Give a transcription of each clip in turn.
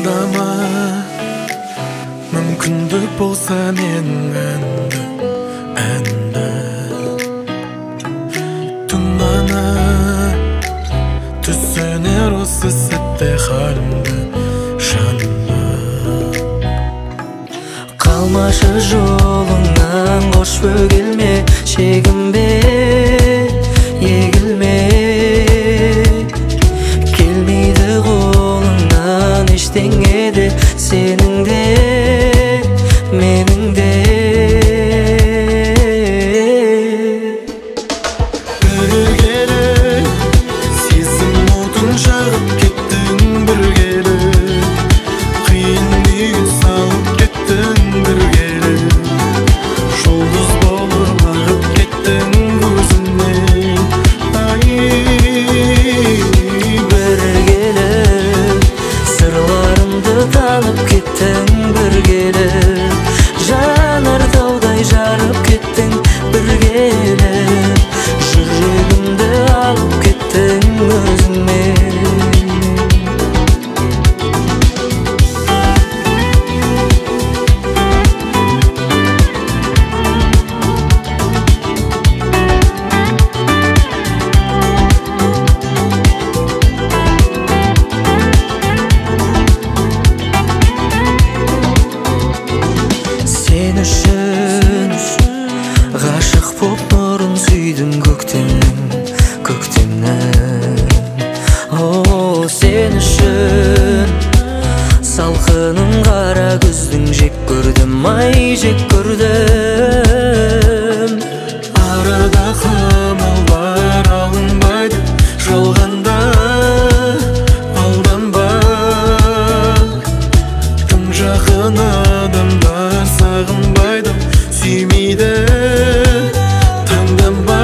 тыңдама, мүмкіндік болса менің әнді тұнана түсінер осы сәтте халімді жаныма. Қалмашы жолыңнан, қош бөгелме, шегінбе, егілме. Келмейді қолыңнан ештеңе де, сенің де менің де. Бір келіп сезім отын жағып кеттің, бір келіп қиын күйге салып кеттің, бір келіп жұлдыз болып ағып кеттің көзімнен. Бір келіп сырларымды танып кеттің, бір келіп жанар таудай жарып кеттің, бір келіп жүрегімді алып кеттің өзіңмен. Сен үшін ғашық боп нұрын сүйдім көктемнің. Сен үшін салқынын қара күздің жек көрдім, жек көрдім. Арада қамал бар, алынбайды жалғанда, алданба. Тым жақын адамдар сағынбайды, сүймейді, таңданба.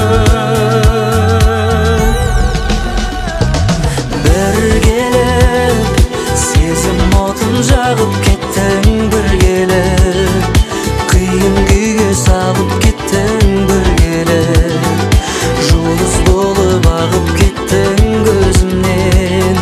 Бір келіп сезім отын жағып кеттің, бір келіп қиын күйге салып кеттің, бір келіп жұлдыз болып ағып кеттің көзімнен.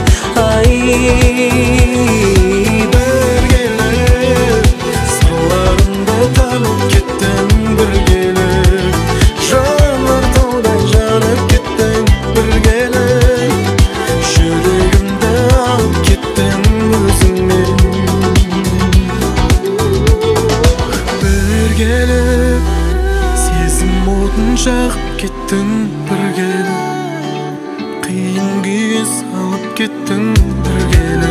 Бір келіп сырларымды танып кеттің, бір келіп жанар таудай жарып кеттің, бір келіп жүрегімді алып кеттің өзіңмен. Бір келіп сезім отын жағып кеттің, бір келіп қиын күйге салып кеттің, бір келіп